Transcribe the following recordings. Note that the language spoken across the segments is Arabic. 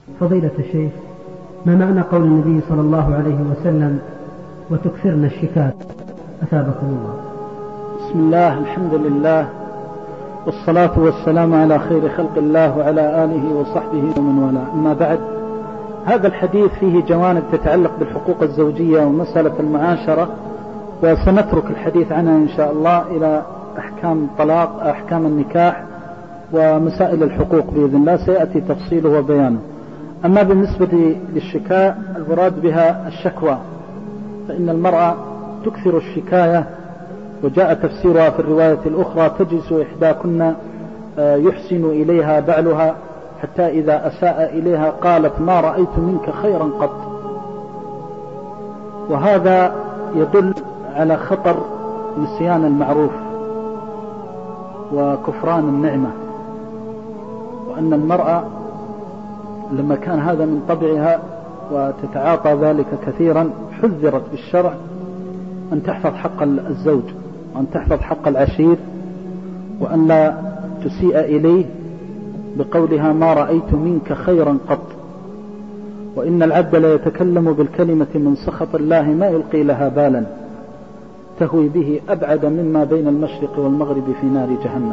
فضيلة الشيخ، ما معنى قول النبي صلى الله عليه وسلم وتكثرن الشكاة؟ أثابكم الله. بسم الله، الحمد لله، والصلاة والسلام على خير خلق الله وعلى آله وصحبه ومن والاه. أما بعد، هذا الحديث فيه جوانب تتعلق بالحقوق الزوجية ومسألة المعاشرة، وسنترك الحديث عنها إن شاء الله إلى أحكام الطلاق، أحكام النكاح، ومسائل الحقوق بإذن الله سيأتي تفصيله وبيانه. أما بالنسبة للشكاء المراد بها الشكوى، فإن المرأة تكثر الشكاية، وجاء تفسيرها في الرواية الأخرى: تجلس إحداكن يحسن إليها بعلها حتى إذا أساء إليها قالت ما رأيت منك خيرا قط. وهذا يدل على خطر نسيان المعروف وكفران النعمة، وأن المرأة لما كان هذا من طبعها وتتعاطى ذلك كثيرا حذرت بالشرع أن تحفظ حق الزوج، وأن تحفظ حق العشير، وأن لا تسيء إليه بقولها ما رأيت منك خيرا قط. وإن العبد لا يتكلم بالكلمة من سخط الله ما يلقي لها بالا، تهوي به أبعد مما بين المشرق والمغرب في نار جهنم.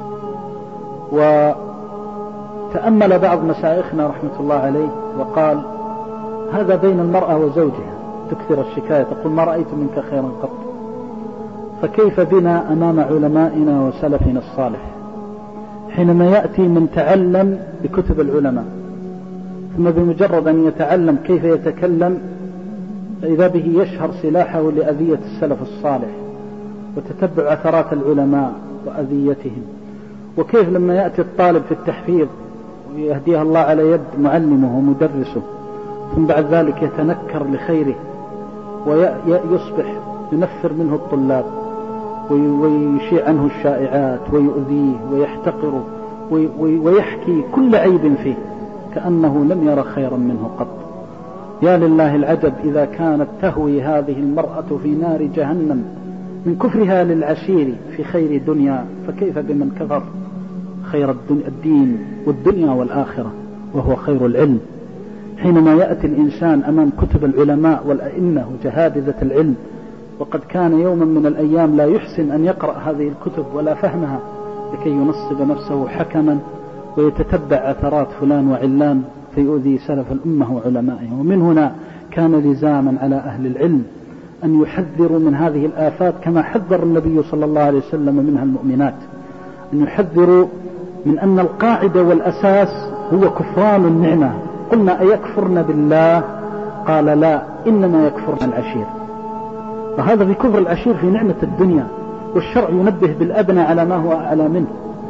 وتأمل بعض مشايخنا رحمة الله عليه وقال: هذا بين المرأة وزوجها تكثر الشكاية، تقول ما رأيت منك خيرا قط، فكيف بنا أمام علمائنا وسلفنا الصالح حينما يأتي من تعلم بكتب العلماء، ثم بمجرد أن يتعلم كيف يتكلم فإذا به يشهر سلاحه لأذية السلف الصالح وتتبع أثرات العلماء وأذيتهم. وكيف لما يأتي الطالب في التحفيظ ويهديها الله على يد معلمه ومدرسه، ثم بعد ذلك يتنكر لخيره ويصبح ينفر منه الطلاب ويشيع عنه الشائعات ويؤذيه ويحتقره ويحكي كل عيب فيه كأنه لم ير خيرا منه قط. يا لله العجب إذا كانت تهوي هذه المرأة في نار جهنم من كفرها للعشير في خير دنيا، فكيف بمن كفر خير الدين والدنيا والآخرة وهو خير العلم؟ حينما يأتي الإنسان أمام كتب العلماء والأئمة وجهابذة العلم، وقد كان يوما من الأيام لا يحسن أن يقرأ هذه الكتب ولا فهمها لكي ينصب نفسه حكما ويتتبع أثرات فلان وعلان فيؤذي سلف الأمة وعلمائه. ومن هنا كان لزاما على أهل العلم أن يحذروا من هذه الآفات كما حذر النبي صلى الله عليه وسلم منها المؤمنات، أن يحذروا من أن القاعدة والأساس هو كفران النعمة. قلنا أيكفرن بالله؟ قال لا، إنما يكفرن العشير. فهذا في كفر العشير في نعمة الدنيا، والشرع ينبه بالأدنى على ما هو أعلى منه.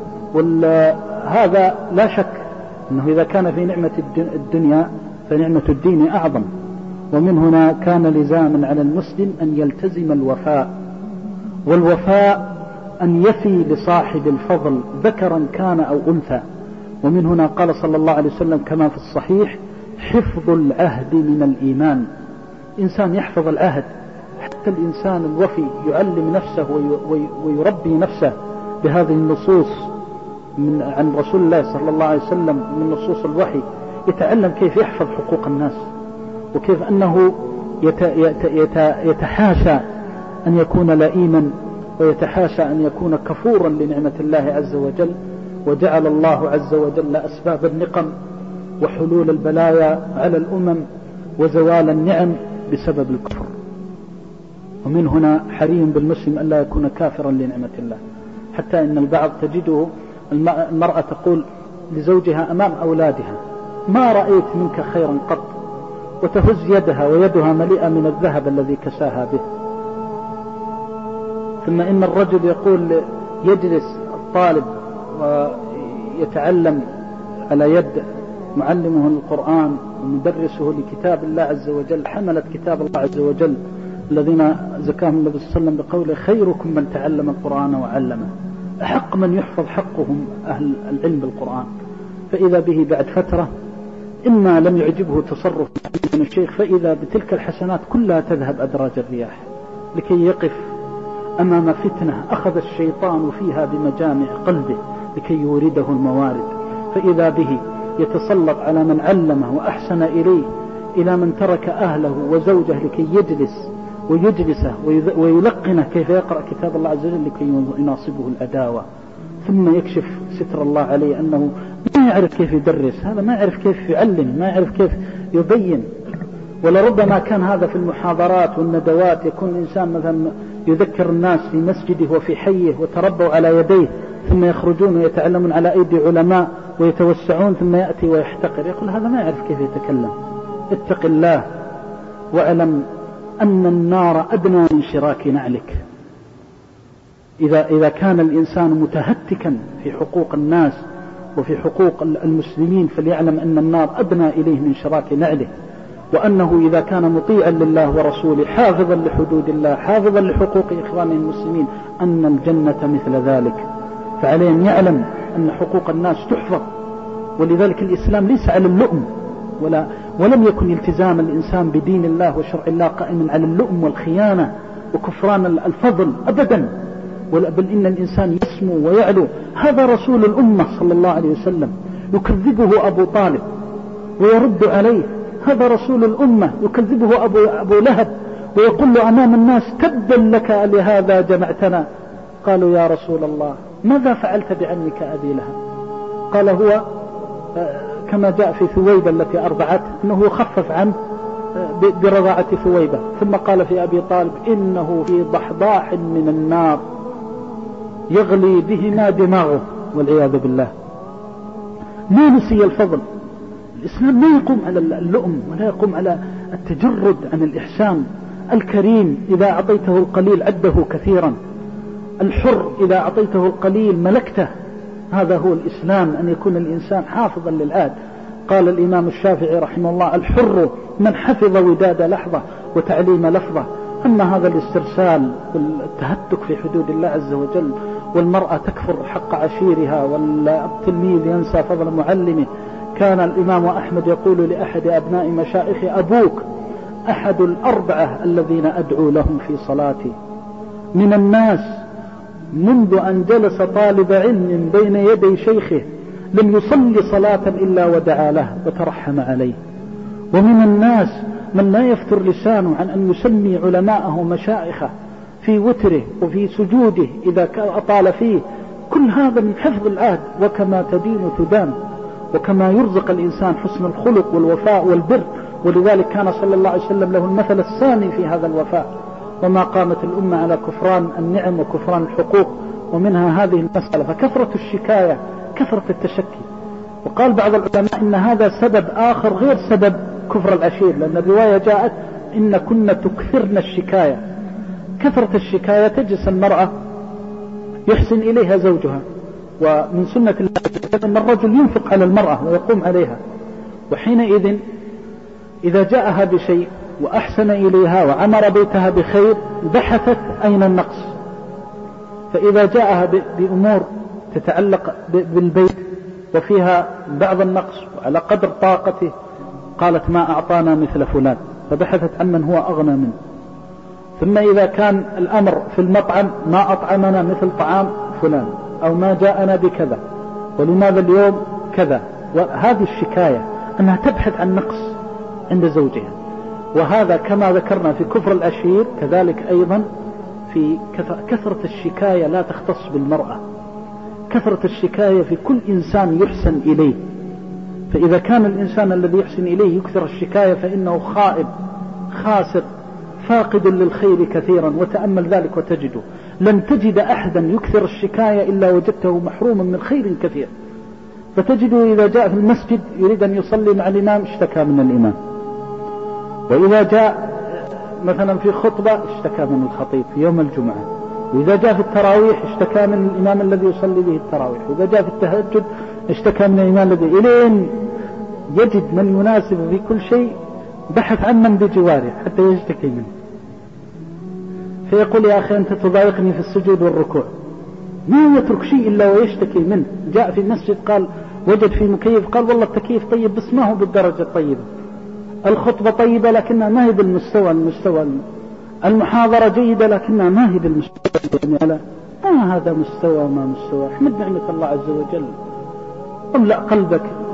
وهذا لا شك أنه إذا كان في نعمة الدنيا فنعمة الدين أعظم. ومن هنا كان لزاما على المسلم أن يلتزم الوفاء، والوفاء أن يفي لصاحب الفضل ذكرا كان أو أنثى. ومن هنا قال صلى الله عليه وسلم كما في الصحيح: حفظ العهد من الإيمان. إنسان يحفظ العهد، حتى الإنسان الوفي يعلم نفسه ويربي نفسه بهذه النصوص عن رسول الله صلى الله عليه وسلم من نصوص الوحي، يتعلم كيف يحفظ حقوق الناس، وكيف أنه يتحاشى أن يكون لئيما، ويتحاشى أن يكون كفورا لنعمة الله عز وجل. وجعل الله عز وجل أسباب النقم وحلول البلايا على الأمم وزوال النعم بسبب الكفر. ومن هنا حري بالمسلم ألا يكون كافرا لنعمة الله، حتى إن البعض تجده المرأة تقول لزوجها أمام أولادها: ما رأيت منك خيرا قط، وتهز يدها ويدها مليئة من الذهب الذي كساها به. ثم إن الرجل يقول يجلس الطالب ويتعلم على يد معلمه القرآن ومدرسه لكتاب الله عز وجل، حملت كتاب الله عز وجل الذين زكاهم النبي صلى الله عليه وسلم بقوله: خيركم من تعلم القرآن وعلمه. أحق من يحفظ حقهم أهل العلم بالقرآن. فإذا به بعد فترة إما لم يعجبه تصرف من الشيخ، فإذا بتلك الحسنات كلها تذهب أدراج الرياح، لكي يقف أمام فتنة أخذ الشيطان فيها بمجامع قلبه لكي يورده الموارد. فإذا به يتسلط على من علمه وأحسن إليه إلى من ترك أهله وزوجه لكي يجلس ويجلسه ويلقنه كيف يقرأ كتاب الله عز وجل لكي يناصبه الأداوة، ثم يكشف ستر الله عليه أنه ما يعرف كيف يدرس، هذا ما يعرف كيف يعلم، ما يعرف كيف يبين. ولربما كان هذا في المحاضرات والندوات، يكون الإنسان مثلا يذكر الناس في مسجده وفي حيه وتربوا على يديه، ثم يخرجون ويتعلمون على أيدي علماء ويتوسعون، ثم يأتي ويحتقر، يقول هذا ما يعرف كيف يتكلم. اتق الله واعلم أن النار أدنى من شراك نعلك. إذا كان الإنسان متهتكا في حقوق الناس وفي حقوق المسلمين فليعلم أن النار أدنى إليه من شراك نعله، وأنه إذا كان مطيعا لله ورسوله حافظا لحدود الله حافظا لحقوق إخوانه المسلمين أن الجنة مثل ذلك. فعليه أن يعلم أن حقوق الناس تحفظ، ولذلك الإسلام ليس على اللؤم ولم يكن التزام الإنسان بدين الله وشرع الله قائما على اللؤم والخيانة وكفران الفضل أبدا، بل إن الإنسان يسمو ويعلو. هذا رسول الأمة صلى الله عليه وسلم يكذبه أبو طالب ويرد عليه، هذا رسول الأمة يكذبه أبو لهب ويقول له أمام الناس تبا لك لهذا جمعتنا. قالوا يا رسول الله ماذا فعلت بعمك أبي لهب؟ قال هو كما جاء في ثويبة التي أرضعته أنه خفف عنه برضاعة ثويبة. ثم قال في أبي طالب إنه في ضحضاح من النار يغلي بهما دماغه والعياذ بالله. ما نسي الفضل. الإسلام ما يقوم على اللؤم ولا يقوم على التجرد عن الإحسان. الكريم إذا أعطيته القليل عده كثيرا، الحر إذا أعطيته القليل ملكته. هذا هو الإسلام، أن يكون الإنسان حافظا للعهد. قال الإمام الشافعي رحمه الله الحر من حفظ وداد لحظة وتعليم لفظة. أما هذا الاسترسال والتهتك في حدود الله عز وجل، والمرأة تكفر حق عشيرها، والتلميذ ينسى فضل معلمه. كان الإمام أحمد يقول لأحد أبناء مشائخ أبوك أحد الأربعة الذين أدعو لهم في صلاتي. من الناس منذ أن جلس طالب علم بين يدي شيخه لم يصلي صلاة إلا ودعا له وترحم عليه. ومن الناس من لا يفتر لسانه عن أن يسمي علماءه مشائخه في وتره وفي سجوده إذا أطال فيه. كل هذا من حفظ العهد. وكما تدين تدان، وكما يرزق الإنسان حسن الخلق والوفاء والبر. ولذلك كان صلى الله عليه وسلم له المثل الثاني في هذا الوفاء. وما قامت الأمة على كفران النعم وكفران الحقوق، ومنها هذه المسألة. فكثرة الشكاية كثرة التشكي. وقال بعض العلماء إن هذا سبب آخر غير سبب كفر العشير، لأن الرواية جاءت إن كنا تكثرن الشكاية. كثرة الشكاية تجلس المرأة يحسن إليها زوجها، ومن سنة الله أن الرجل ينفق على المرأة ويقوم عليها. وحينئذ إذا جاءها بشيء وأحسن إليها وعمر بيتها بخير بحثت أين النقص. فإذا جاءها بأمور تتعلق بالبيت وفيها بعض النقص وعلى قدر طاقته قالت ما أعطانا مثل فلان، فبحثت عن من هو أغنى منه. ثم إذا كان الأمر في المطعم ما أطعمنا مثل طعام فلان، أو ما جاءنا بكذا، ولماذا اليوم كذا. وهذه الشكاية أنها تبحث عن نقص عند زوجها. وهذا كما ذكرنا في كفر العشير كذلك أيضا في كثرة الشكاية لا تختص بالمرأة. كثرة الشكاية في كل إنسان يحسن إليه. فإذا كان الإنسان الذي يحسن إليه يكثر الشكاية فإنه خائب خاسر فاقد للخير كثيرا. وتأمل ذلك وتجده لن تجد أحدا يكثر الشكاية إلا وجدته محروما من خير كثير. فتجده إذا جاء في المسجد يريد أن يصلي مع الإمام اشتكى من الإمام، وإذا جاء مثلا في خطبة اشتكى من الخطيب في يوم الجمعة، وإذا جاء في التراويح اشتكى من الإمام الذي يصلي به التراويح، وإذا جاء في التهجد اشتكى من الإمام الذي إلين يجد من يناسب في كل شيء. بحث عن من بجواره حتى يشتكي منه، فيقول يا أخي أنت تضايقني في السجود والركوع. ما يترك شيء إلا ويشتكي منه. جاء في المسجد قال وجد في مكيف، قال والله التكييف طيب بس ما هو بالدرجة الطيبة. الخطبة طيبة لكنها ما هي بالمستوى. المحاضرة جيدة لكنها ما هي بالمستوى. هذا مستوى ما مستوى. احمد نعمة الله عز وجل. املأ قلبك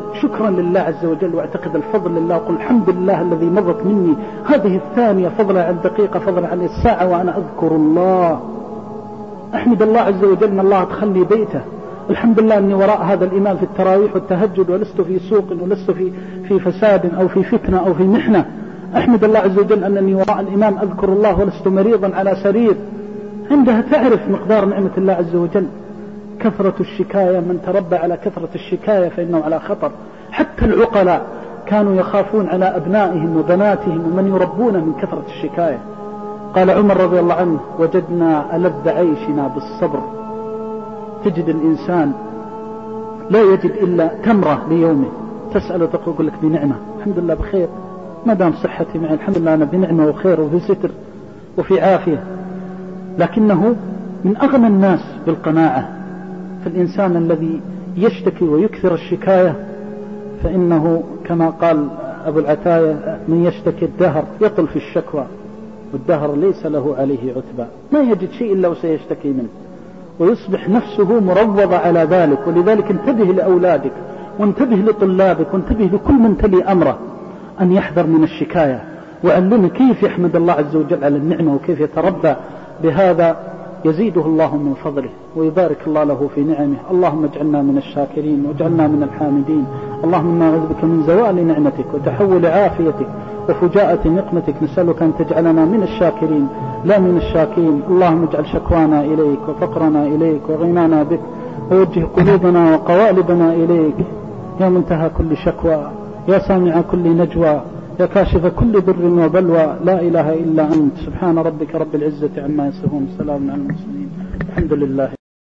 شكرا لله عز وجل، واعتقد الفضل لله، وقل الحمد لله الذي مضت مني هذه الثانية فضلا عن دقيقة فضلا عن الساعة وأنا أذكر الله. أحمد الله عز وجل أن الله أدخلني بيته. الحمد لله أني وراء هذا الإمام في التراويح والتهجد، ولست في سوق ولست في فساد أو في فتنة أو في محنة. أحمد الله عز وجل أنني وراء الإمام أذكر الله ولست مريضا على سرير. عندها تعرف مقدار نعمة الله عز وجل. كثرة الشكاية، من تربى على كثرة الشكاية فإنه على خطر. حتى العقلاء كانوا يخافون على أبنائهم وبناتهم ومن يربون من كثرة الشكاية. قال عمر رضي الله عنه: وجدنا ألذ عيشنا بالصبر. تجد الإنسان لا يجد إلا تمرة ليومه، تسأل وتقول لك بنعمة، الحمد لله بخير، ما دام صحتي معي الحمد لله أنا بنعمة وخير وفي ستر وفي عافية. لكنه من أغنى الناس بالقناعة. فالإنسان الذي يشتكي ويكثر الشكاية فإنه كما قال أبو العتاية: من يشتكي الدهر يطل في الشكوى، والدهر ليس له عليه عتبى. ما يجد شيء إلا وسيشتكي منه، ويصبح نفسه مروضة على ذلك. ولذلك انتبه لأولادك، وانتبه لطلابك، وانتبه لكل من تلي أمره أن يحذر من الشكاية، وعلمه كيف يحمد الله عز وجل على النعمة وكيف يتربى بهذا. يزيده الله من فضله ويبارك الله له في نعمه. اللهم اجعلنا من الشاكرين واجعلنا من الحامدين. اللهم نعوذ بك من زوال نعمتك وتحول عافيتك وفجاءة نقمتك. نسألك أن تجعلنا من الشاكرين لا من الشاكين. اللهم اجعل شكوانا إليك وفقرنا إليك وغنانا بك، ووجه قلوبنا وقوالبنا إليك يا منتهى كل شكوى، يا سامع كل نجوى، يا كاشف كل ضر وبلوى. لا إله إلا أنت. سبحان ربك رب العزة عما يصفون، سلام على المرسلين، الحمد لله.